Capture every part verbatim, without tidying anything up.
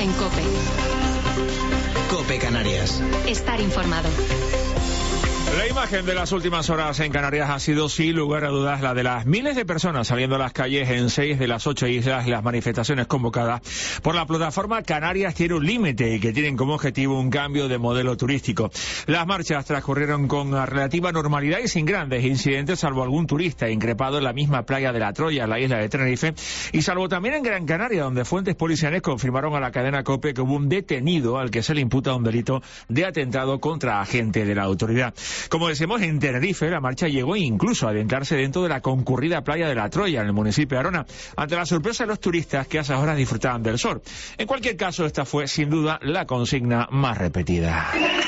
en COPE. COPE Canarias. Estar informado. La imagen de las últimas horas en Canarias ha sido, sin lugar a dudas, la de las miles de personas saliendo a las calles en seis de las ocho islas, las manifestaciones convocadas por la plataforma Canarias tiene un límite y que tienen como objetivo un cambio de modelo turístico. Las marchas transcurrieron con relativa normalidad y sin grandes incidentes, salvo algún turista increpado en la misma playa de La Troya, en la isla de Tenerife, y salvo también en Gran Canaria, donde fuentes policiales confirmaron a la cadena COPE que hubo un detenido al que se le imputa un delito de atentado contra agente de la autoridad. Como decimos, en Tenerife la marcha llegó incluso a adentrarse dentro de la concurrida playa de La Troya, en el municipio de Arona, ante la sorpresa de los turistas que a esas horas disfrutaban del sol. En cualquier caso, esta fue sin duda la consigna más repetida.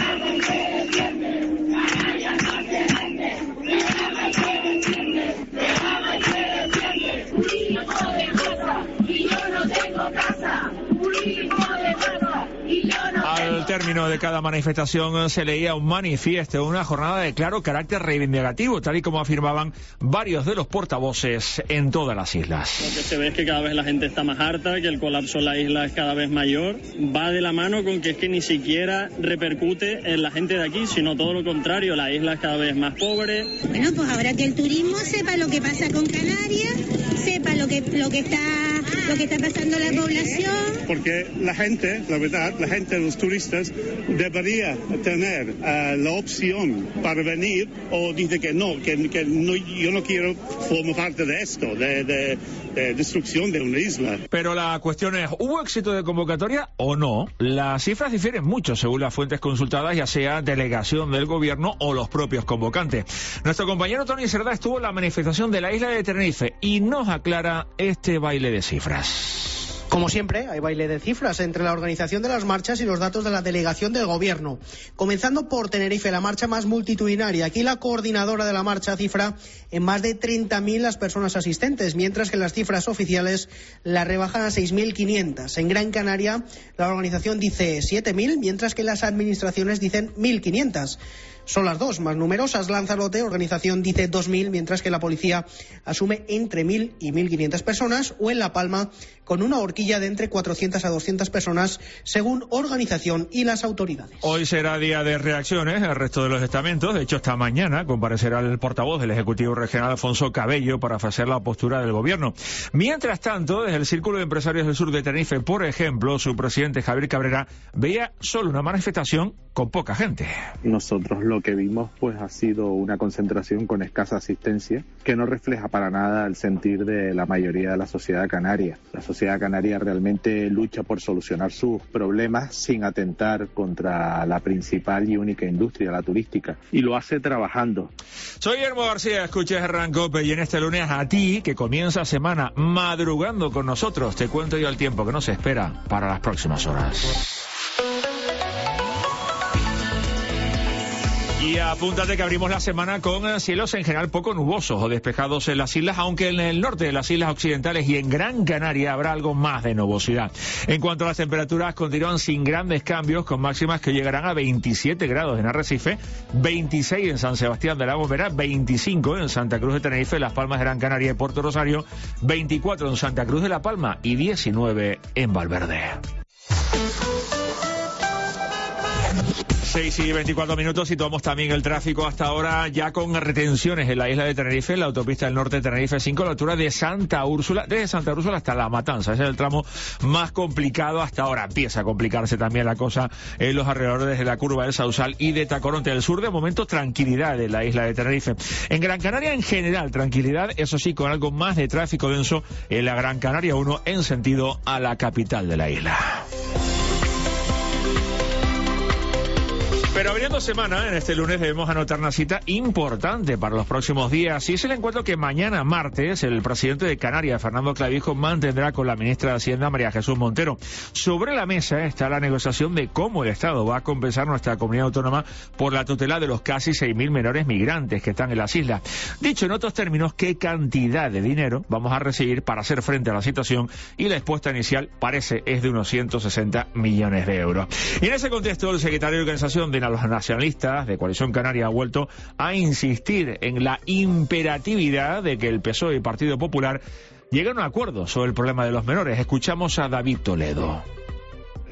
Al término de cada manifestación se leía un manifiesto, una jornada de claro carácter reivindicativo, tal y como afirmaban varios de los portavoces en todas las islas. Lo que se ve es que cada vez la gente está más harta, que el colapso en la isla es cada vez mayor. Va de la mano con que es que ni siquiera repercute en la gente de aquí, sino todo lo contrario, la isla es cada vez más pobre. Bueno, pues ahora que el turismo sepa lo que pasa con Canarias, sepa lo que, lo que está, lo que está pasando en la población. Porque la gente, la verdad, la gente, los turistas, debería tener uh, la opción para venir, o dice que no, que, que no, yo no quiero formar parte de esto, de, de, de destrucción de una isla. Pero la cuestión es, ¿hubo éxito de convocatoria o no? Las cifras difieren mucho según las fuentes consultadas, ya sea delegación del gobierno o los propios convocantes. Nuestro compañero Tony Cerdá estuvo en la manifestación de la isla de Tenerife y nos aclara este baile de cifras. Como siempre, hay baile de cifras entre la organización de las marchas y los datos de la delegación del gobierno. Comenzando por Tenerife, la marcha más multitudinaria. Aquí la coordinadora de la marcha cifra en más de treinta mil las personas asistentes, mientras que las cifras oficiales la rebajan a seis mil quinientas. En Gran Canaria, la organización dice siete mil, mientras que las administraciones dicen mil quinientas. Son las dos más numerosas. Lanzarote, organización, dice dos mil, mientras que la policía asume entre mil y mil quinientas personas, o en La Palma, con una horquilla de entre cuatrocientas a doscientas personas, según organización y las autoridades. Hoy será día de reacciones al resto de los estamentos. De hecho, esta mañana comparecerá el portavoz del Ejecutivo Regional, Alfonso Cabello, para ofrecer la postura del gobierno. Mientras tanto, desde el Círculo de Empresarios del Sur de Tenerife, por ejemplo, su presidente Javier Cabrera veía solo una manifestación con poca gente. Nosotros lo que vimos pues ha sido una concentración con escasa asistencia que no refleja para nada el sentir de la mayoría de la sociedad canaria. La sociedad canaria realmente lucha por solucionar sus problemas sin atentar contra la principal y única industria, la turística, y lo hace trabajando. Soy Guillermo García, escuchas Hernán Cope, y en este lunes a ti, que comienza semana madrugando con nosotros, te cuento yo el tiempo que nos espera para las próximas horas. Y apúntate que abrimos la semana con cielos en general poco nubosos o despejados en las islas, aunque en el norte de las islas occidentales y en Gran Canaria habrá algo más de nubosidad. En cuanto a las temperaturas, continúan sin grandes cambios, con máximas que llegarán a veintisiete grados en Arrecife, veintiséis en San Sebastián de la Gomera, veinticinco en Santa Cruz de Tenerife, Las Palmas de Gran Canaria y Puerto Rosario, veinticuatro en Santa Cruz de la Palma y diecinueve en Valverde. seis y veinticuatro minutos, y tomamos también el tráfico hasta ahora, ya con retenciones en la isla de Tenerife, en la autopista del norte de Tenerife cinco, a la altura de Santa Úrsula, desde Santa Úrsula hasta La Matanza. Ese es el tramo más complicado hasta ahora. Empieza a complicarse también la cosa en los alrededores de la curva del Sausal y de Tacoronte del Sur. De momento, tranquilidad en la isla de Tenerife. En Gran Canaria, en general, tranquilidad, eso sí, con algo más de tráfico denso en la Gran Canaria uno en sentido a la capital de la isla. Pero abriendo semana, en este lunes debemos anotar una cita importante para los próximos días, y es el encuentro que mañana martes el presidente de Canarias, Fernando Clavijo, mantendrá con la ministra de Hacienda, María Jesús Montero. Sobre la mesa está la negociación de cómo el Estado va a compensar nuestra comunidad autónoma por la tutela de los casi seis mil menores migrantes que están en las islas. Dicho en otros términos, qué cantidad de dinero vamos a recibir para hacer frente a la situación, y la expuesta inicial parece es de unos ciento sesenta millones de euros. Y en ese contexto, el secretario de Organización de a los nacionalistas de Coalición Canaria ha vuelto a insistir en la imperatividad de que el P S O E y Partido Popular lleguen a un acuerdo sobre el problema de los menores. Escuchamos a David Toledo.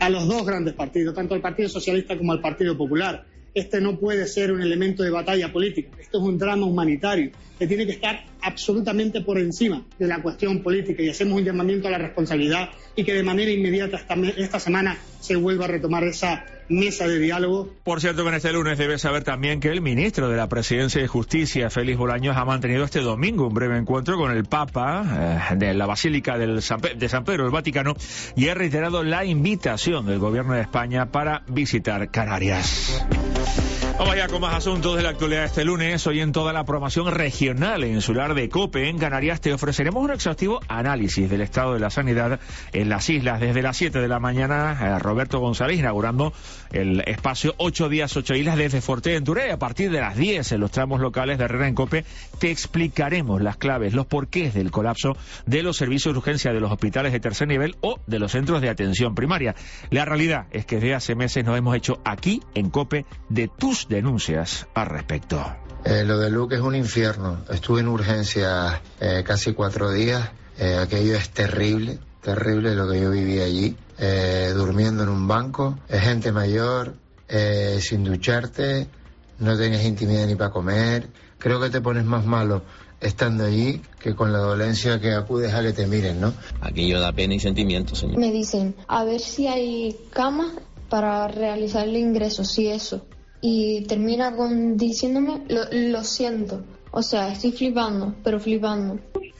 a los dos grandes partidos, tanto al Partido Socialista como al Partido Popular. Este no puede ser un elemento de batalla política. Esto es un drama humanitario que tiene que estar absolutamente por encima de la cuestión política, y hacemos un llamamiento a la responsabilidad y que de manera inmediata esta, esta semana se vuelva a retomar esa mesa de diálogo. Por cierto, que en este lunes debes saber también que el ministro de la Presidencia y Justicia, Félix Bolaños, ha mantenido este domingo un breve encuentro con el Papa eh, de la Basílica del San Pe- de San Pedro del Vaticano, y ha reiterado la invitación del Gobierno de España para visitar Canarias. Vamos ya con más asuntos de la actualidad este lunes. Hoy en toda la programación regional e insular de COPE en Canarias te ofreceremos un exhaustivo análisis del estado de la sanidad en las islas. Desde las siete de la mañana, Roberto González inaugurando el espacio ocho días, ocho islas desde Fuerteventura, y a partir de las diez en los tramos locales de Herrera en COPE te explicaremos las claves, los porqués del colapso de los servicios de urgencia de los hospitales de tercer nivel o de los centros de atención primaria. La realidad es que desde hace meses nos hemos hecho aquí en COPE de tus denuncias al respecto. Eh, lo de Luque es un infierno. Estuve en urgencias eh, casi cuatro días. Eh, aquello es terrible, terrible lo que yo viví allí. Eh, durmiendo en un banco, eh, gente mayor, eh, sin ducharte, no tenías intimidad ni para comer. Creo que te pones más malo estando allí que con la dolencia que acudes a que te miren, ¿no? Aquello da pena y sentimiento, señor. Me dicen, a ver si hay camas para realizar el ingreso, si eso. Y termina con diciéndome, lo, lo siento. O sea, estoy flipando, pero flipando.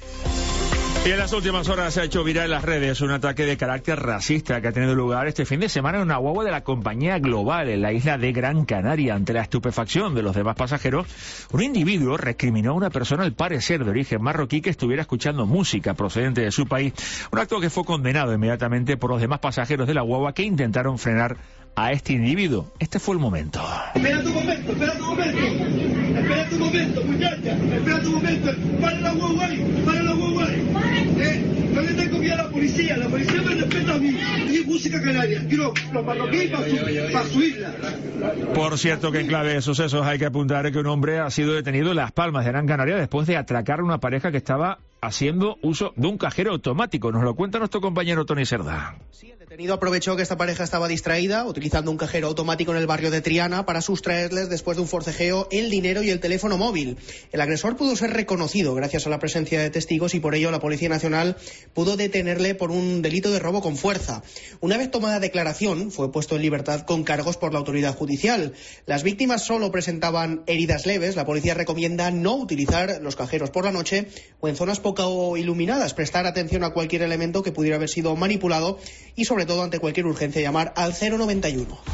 Y en las últimas horas se ha hecho viral en las redes un ataque de carácter racista que ha tenido lugar este fin de semana en una guagua de la compañía Global en la isla de Gran Canaria. Ante la estupefacción de los demás pasajeros, un individuo recriminó a una persona al parecer de origen marroquí que estuviera escuchando música procedente de su país. Un acto que fue condenado inmediatamente por los demás pasajeros de la guagua que intentaron frenar a este individuo. Este fue el momento. Espera tu momento, espera tu momento. Espera tu momento, muchacha. Espera tu momento. Para la guagua ahí, para la guagua ahí. Eh, no le tengo miedo a la policía. La policía me respeta a mí. Y música canaria. Quiero los marroquíes para su, para su isla. Por cierto que en clave de sucesos hay que apuntar que un hombre ha sido detenido en Las Palmas de Gran Canaria después de atracar a una pareja que estaba haciendo uso de un cajero automático. Nos lo cuenta nuestro compañero Tony Cerdá. Sí, el detenido aprovechó que esta pareja estaba distraída utilizando un cajero automático en el barrio de Triana para sustraerles, después de un forcejeo, el dinero y el teléfono móvil. El agresor pudo ser reconocido gracias a la presencia de testigos y por ello la Policía Nacional pudo detenerle por un delito de robo con fuerza. Una vez tomada declaración, fue puesto en libertad con cargos por la autoridad judicial. Las víctimas solo presentaban heridas leves. La policía recomienda no utilizar los cajeros por la noche o en zonas poco o iluminadas, prestar atención a cualquier elemento que pudiera haber sido manipulado y sobre todo ante cualquier urgencia llamar al cero noventa y uno.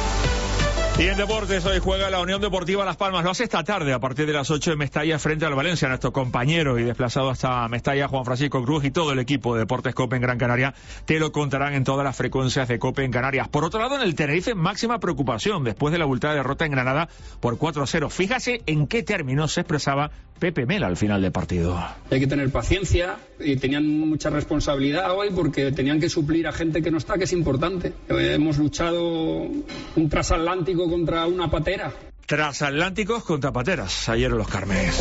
Y en deportes hoy juega la Unión Deportiva Las Palmas. Lo hace esta tarde a partir de las ocho en Mestalla frente al Valencia. Nuestro compañero y desplazado hasta Mestalla, Juan Francisco Cruz, y todo el equipo de Deportes COPE en Gran Canaria te lo contarán en todas las frecuencias de COPE en Canarias. Por otro lado, en el Tenerife, máxima preocupación después de la abultada derrota en Granada por cuatro a cero. Fíjase en qué términos se expresaba Pepe Mel al final del partido. Hay que tener paciencia y tenían mucha responsabilidad hoy porque tenían que suplir a gente que no está, que es importante. Hemos luchado un transatlántico contra una patera. Transatlánticos contra pateras, ayer en Los Carmenes.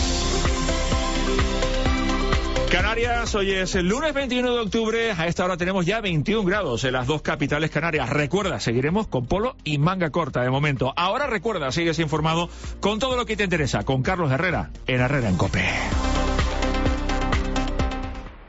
Canarias, hoy es el lunes veintiuno de octubre, a esta hora tenemos ya veintiún grados en las dos capitales canarias. Recuerda, seguiremos con polo y manga corta de momento. Ahora recuerda, sigues informado con todo lo que te interesa, con Carlos Herrera, en Herrera en COPE.